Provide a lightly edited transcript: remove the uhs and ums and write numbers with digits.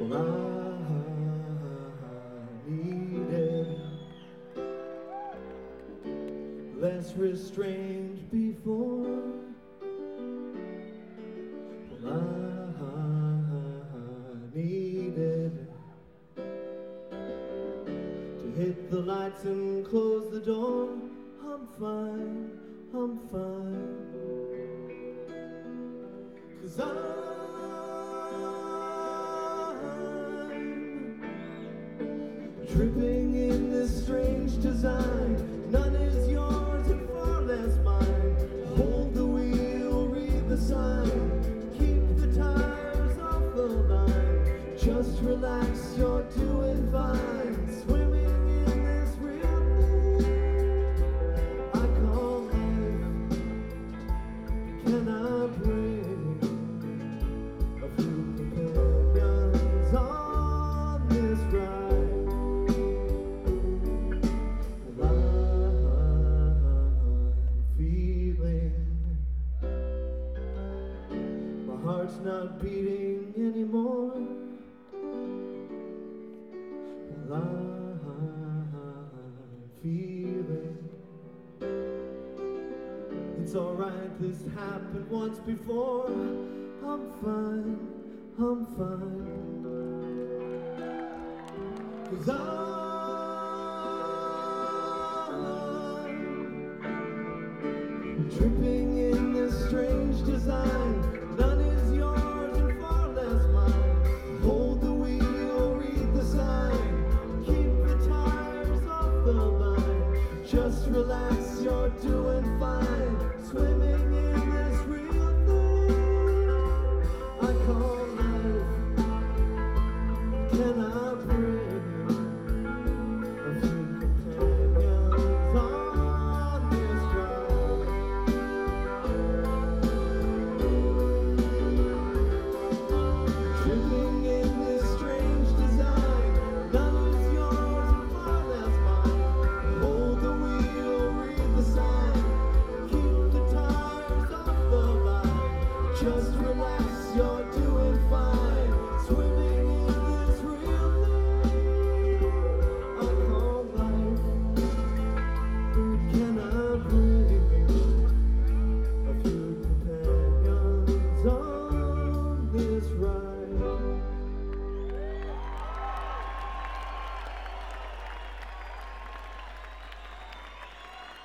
Well, I needed less restraint before. Well, I needed to hit the lights and close the door. I'm fine, I'm fine. 'Cause I'm tripping in this strange design. None is yours and far less mine. Hold the wheel, read the sign. Keep the tires off the line. Just relax, you're doing fine. Swimming in this real thing I call life. Can I bring a few companions on this ride? Heart's not beating anymore. Well, I'm feeling it's alright, this happened once before. I'm fine, I'm fine. 'Cause I'm tripping in this strange design. None is yours and far less mine. Hold the wheel, read the sign. Keep the tires off the line. Just relax, you're doing fine. Swimming in this real thing I call life. Can I